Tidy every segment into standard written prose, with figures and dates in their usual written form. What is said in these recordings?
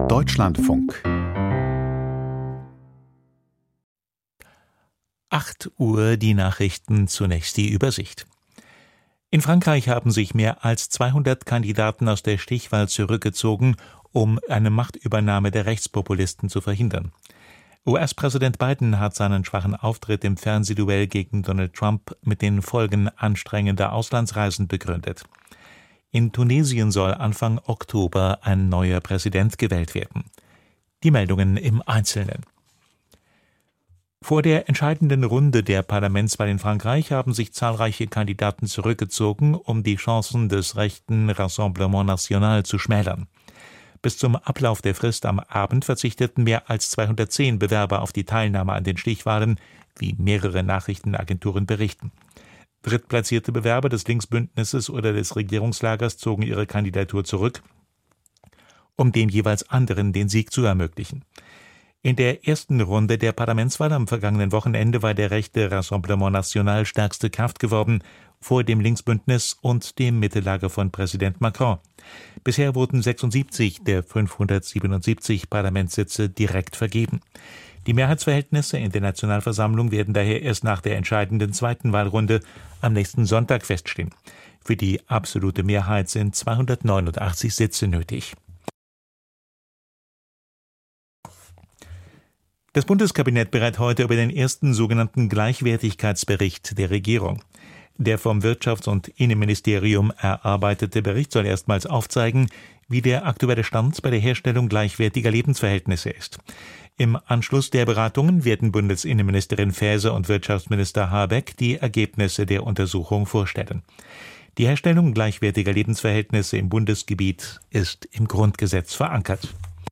Deutschlandfunk 8 Uhr die Nachrichten, zunächst die Übersicht. In Frankreich haben sich mehr als 200 Kandidaten aus der Stichwahl zurückgezogen, um eine Machtübernahme der Rechtspopulisten zu verhindern. US-Präsident Biden hat seinen schwachen Auftritt im Fernsehduell gegen Donald Trump mit den Folgen anstrengender Auslandsreisen begründet. In Tunesien soll Anfang Oktober ein neuer Präsident gewählt werden. Die Meldungen im Einzelnen. Vor der entscheidenden Runde der Parlamentswahl in Frankreich haben sich zahlreiche Kandidaten zurückgezogen, um die Chancen des rechten Rassemblement National zu schmälern. Bis zum Ablauf der Frist am Abend verzichteten mehr als 210 Bewerber auf die Teilnahme an den Stichwahlen, wie mehrere Nachrichtenagenturen berichten. Drittplatzierte Bewerber des Linksbündnisses oder des Regierungslagers zogen ihre Kandidatur zurück, um dem jeweils anderen den Sieg zu ermöglichen. In der ersten Runde der Parlamentswahl am vergangenen Wochenende war der rechte Rassemblement National stärkste Kraft geworden, vor dem Linksbündnis und dem Mittellager von Präsident Macron. Bisher wurden 76 der 577 Parlamentssitze direkt vergeben. Die Mehrheitsverhältnisse in der Nationalversammlung werden daher erst nach der entscheidenden zweiten Wahlrunde am nächsten Sonntag feststehen. Für die absolute Mehrheit sind 289 Sitze nötig. Das Bundeskabinett berät heute über den ersten sogenannten Gleichwertigkeitsbericht der Regierung. Der vom Wirtschafts- und Innenministerium erarbeitete Bericht soll erstmals aufzeigen, wie der aktuelle Stand bei der Herstellung gleichwertiger Lebensverhältnisse ist. Im Anschluss der Beratungen werden Bundesinnenministerin Faeser und Wirtschaftsminister Habeck die Ergebnisse der Untersuchung vorstellen. Die Herstellung gleichwertiger Lebensverhältnisse im Bundesgebiet ist im Grundgesetz verankert.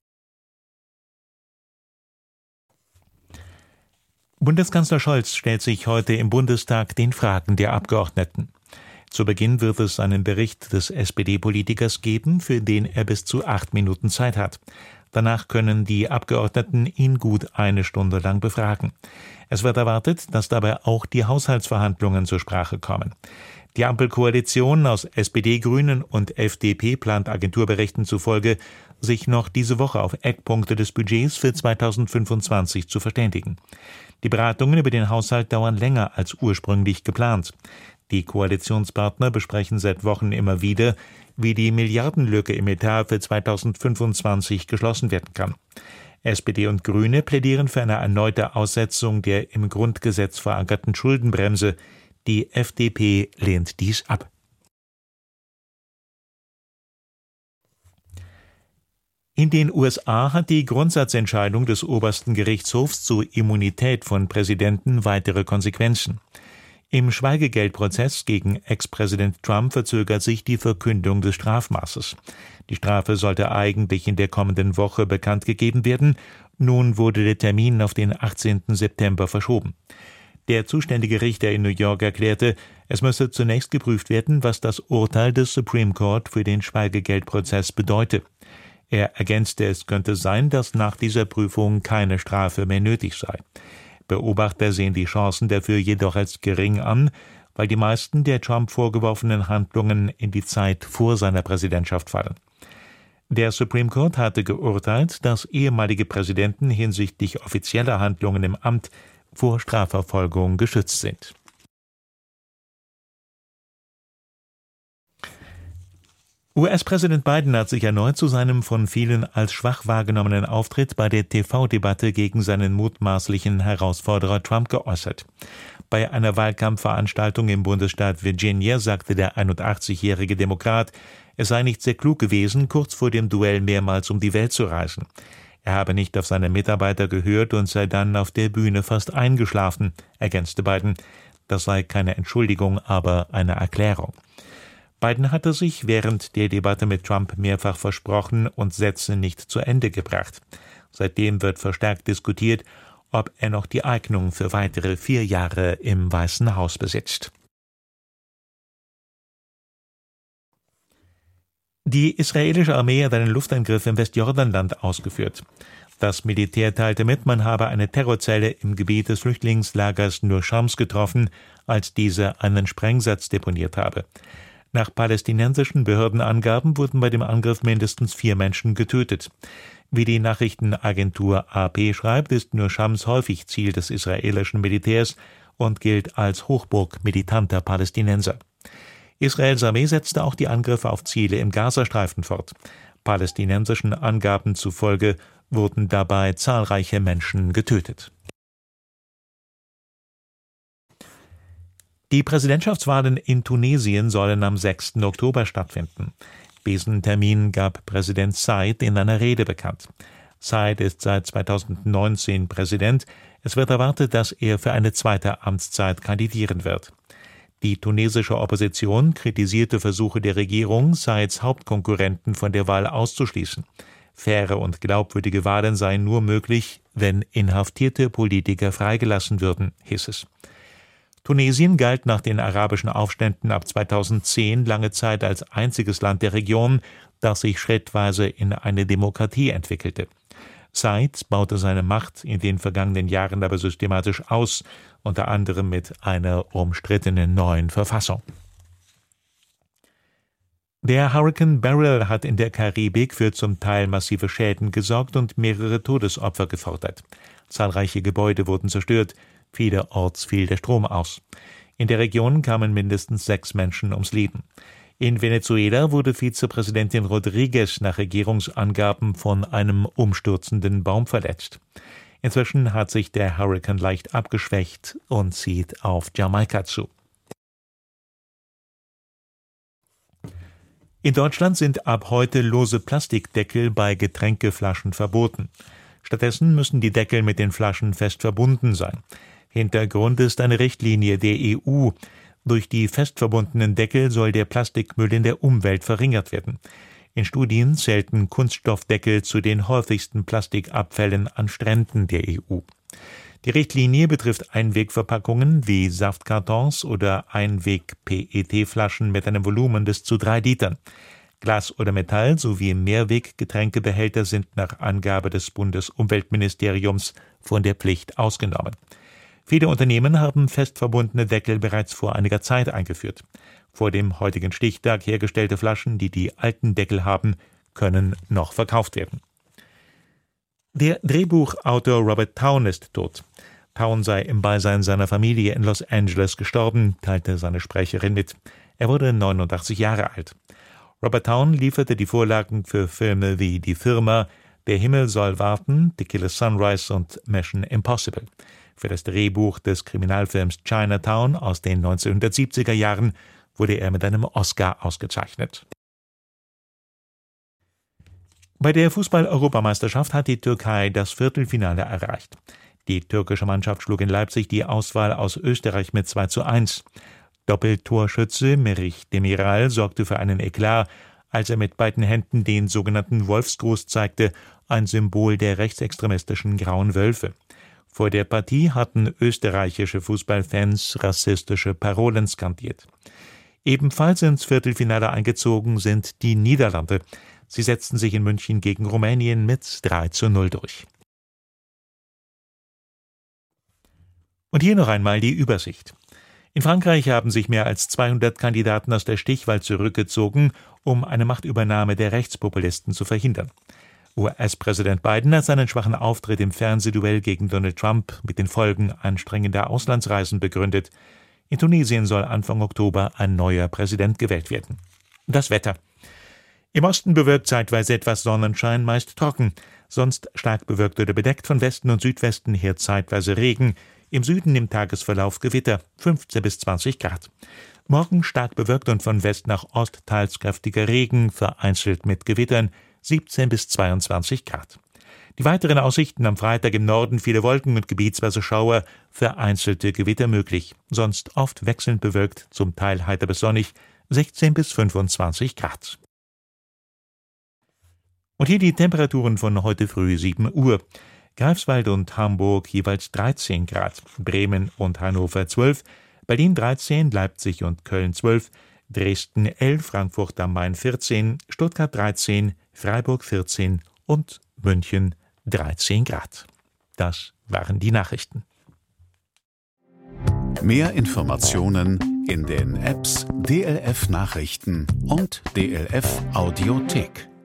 Bundeskanzler Scholz stellt sich heute im Bundestag den Fragen der Abgeordneten. Zu Beginn wird es einen Bericht des SPD-Politikers geben, für den er bis zu 8 Minuten Zeit hat. Danach können die Abgeordneten ihn gut 1 Stunde lang befragen. Es wird erwartet, dass dabei auch die Haushaltsverhandlungen zur Sprache kommen. Die Ampelkoalition aus SPD, Grünen und FDP plant Agenturberichten zufolge, sich noch diese Woche auf Eckpunkte des Budgets für 2025 zu verständigen. Die Beratungen über den Haushalt dauern länger als ursprünglich geplant. Die Koalitionspartner besprechen seit Wochen immer wieder, wie die Milliardenlücke im Etat für 2025 geschlossen werden kann. SPD und Grüne plädieren für eine erneute Aussetzung der im Grundgesetz verankerten Schuldenbremse. Die FDP lehnt dies ab. In den USA hat die Grundsatzentscheidung des obersten Gerichtshofs zur Immunität von Präsidenten weitere Konsequenzen. Im Schweigegeldprozess gegen Ex-Präsident Trump verzögert sich die Verkündung des Strafmaßes. Die Strafe sollte eigentlich in der kommenden Woche bekannt gegeben werden. Nun wurde der Termin auf den 18. September verschoben. Der zuständige Richter in New York erklärte, es müsse zunächst geprüft werden, was das Urteil des Supreme Court für den Schweigegeldprozess bedeute. Er ergänzte, es könnte sein, dass nach dieser Prüfung keine Strafe mehr nötig sei. Beobachter sehen die Chancen dafür jedoch als gering an, weil die meisten der Trump vorgeworfenen Handlungen in die Zeit vor seiner Präsidentschaft fallen. Der Supreme Court hatte geurteilt, dass ehemalige Präsidenten hinsichtlich offizieller Handlungen im Amt vor Strafverfolgung geschützt sind. US-Präsident Biden hat sich erneut zu seinem von vielen als schwach wahrgenommenen Auftritt bei der TV-Debatte gegen seinen mutmaßlichen Herausforderer Trump geäußert. Bei einer Wahlkampfveranstaltung im Bundesstaat Virginia sagte der 81-jährige Demokrat, es sei nicht sehr klug gewesen, kurz vor dem Duell mehrmals um die Welt zu reisen. Er habe nicht auf seine Mitarbeiter gehört und sei dann auf der Bühne fast eingeschlafen, ergänzte Biden. Das sei keine Entschuldigung, aber eine Erklärung. Biden hatte sich während der Debatte mit Trump mehrfach versprochen und Sätze nicht zu Ende gebracht. Seitdem wird verstärkt diskutiert, ob er noch die Eignung für weitere 4 Jahre im Weißen Haus besitzt. Die israelische Armee hat einen Luftangriff im Westjordanland ausgeführt. Das Militär teilte mit, man habe eine Terrorzelle im Gebiet des Flüchtlingslagers Nur Shams getroffen, als diese einen Sprengsatz deponiert habe. Nach palästinensischen Behördenangaben wurden bei dem Angriff mindestens 4 Menschen getötet. Wie die Nachrichtenagentur AP schreibt, ist Nur Shams häufig Ziel des israelischen Militärs und gilt als Hochburg militanter Palästinenser. Israels Armee setzte auch die Angriffe auf Ziele im Gazastreifen fort. Palästinensischen Angaben zufolge wurden dabei zahlreiche Menschen getötet. Die Präsidentschaftswahlen in Tunesien sollen am 6. Oktober stattfinden. Diesen Termin gab Präsident Said in einer Rede bekannt. Said ist seit 2019 Präsident. Es wird erwartet, dass er für eine zweite Amtszeit kandidieren wird. Die tunesische Opposition kritisierte Versuche der Regierung, Saids Hauptkonkurrenten von der Wahl auszuschließen. Faire und glaubwürdige Wahlen seien nur möglich, wenn inhaftierte Politiker freigelassen würden, hieß es. Tunesien galt nach den arabischen Aufständen ab 2010 lange Zeit als einziges Land der Region, das sich schrittweise in eine Demokratie entwickelte. Said baute seine Macht in den vergangenen Jahren aber systematisch aus, unter anderem mit einer umstrittenen neuen Verfassung. Der Hurrikan Beryl hat in der Karibik für zum Teil massive Schäden gesorgt und mehrere Todesopfer gefordert. Zahlreiche Gebäude wurden zerstört, vielerorts fiel der Strom aus. In der Region kamen mindestens 6 Menschen ums Leben. In Venezuela wurde Vizepräsidentin Rodriguez nach Regierungsangaben von einem umstürzenden Baum verletzt. Inzwischen hat sich der Hurrikan leicht abgeschwächt und zieht auf Jamaika zu. In Deutschland sind ab heute lose Plastikdeckel bei Getränkeflaschen verboten. Stattdessen müssen die Deckel mit den Flaschen fest verbunden sein. Hintergrund ist eine Richtlinie der EU. Durch die fest verbundenen Deckel soll der Plastikmüll in der Umwelt verringert werden. In Studien zählten Kunststoffdeckel zu den häufigsten Plastikabfällen an Stränden der EU. Die Richtlinie betrifft Einwegverpackungen wie Saftkartons oder Einweg-PET-Flaschen mit einem Volumen bis zu 3 Litern. Glas oder Metall sowie Mehrweg-Getränkebehälter sind nach Angabe des Bundesumweltministeriums von der Pflicht ausgenommen. Viele Unternehmen haben fest verbundene Deckel bereits vor einiger Zeit eingeführt. Vor dem heutigen Stichtag hergestellte Flaschen, die die alten Deckel haben, können noch verkauft werden. Der Drehbuchautor Robert Towne ist tot. Towne sei im Beisein seiner Familie in Los Angeles gestorben, teilte seine Sprecherin mit. Er wurde 89 Jahre alt. Robert Towne lieferte die Vorlagen für Filme wie Die Firma, Der Himmel soll warten, The Killer Sunrise und Mission Impossible. Für das Drehbuch des Kriminalfilms Chinatown aus den 1970er Jahren wurde er mit einem Oscar ausgezeichnet. Bei der Fußball-Europameisterschaft hat die Türkei das Viertelfinale erreicht. Die türkische Mannschaft schlug in Leipzig die Auswahl aus Österreich mit 2:1. Doppeltorschütze Merih Demiral sorgte für einen Eklat, als er mit beiden Händen den sogenannten Wolfsgruß zeigte, ein Symbol der rechtsextremistischen Grauen Wölfe. Vor der Partie hatten österreichische Fußballfans rassistische Parolen skandiert. Ebenfalls ins Viertelfinale eingezogen sind die Niederlande. Sie setzten sich in München gegen Rumänien mit 3:0 durch. Und hier noch einmal die Übersicht. In Frankreich haben sich mehr als 200 Kandidaten aus der Stichwahl zurückgezogen, um eine Machtübernahme der Rechtspopulisten zu verhindern. US-Präsident Biden hat seinen schwachen Auftritt im Fernsehduell gegen Donald Trump mit den Folgen anstrengender Auslandsreisen begründet. In Tunesien soll Anfang Oktober ein neuer Präsident gewählt werden. Das Wetter. Im Osten bewölkt zeitweise etwas Sonnenschein, meist trocken. Sonst stark bewölkt oder bedeckt, von Westen und Südwesten her zeitweise Regen. Im Süden im Tagesverlauf Gewitter, 15 bis 20 Grad. Morgen stark bewölkt und von West nach Ost teils kräftiger Regen, vereinzelt mit Gewittern, 17 bis 22 Grad. Die weiteren Aussichten: am Freitag im Norden viele Wolken und gebietsweise Schauer, vereinzelte Gewitter möglich. Sonst oft wechselnd bewölkt, zum Teil heiter bis sonnig, 16 bis 25 Grad. Und hier die Temperaturen von heute früh 7 Uhr. Greifswald und Hamburg jeweils 13 Grad, Bremen und Hannover 12, Berlin 13, Leipzig und Köln 12, Dresden 11, Frankfurt am Main 14, Stuttgart 13, Freiburg 14 und München 13 Grad. Das waren die Nachrichten. Mehr Informationen in den Apps DLF Nachrichten und DLF Audiothek.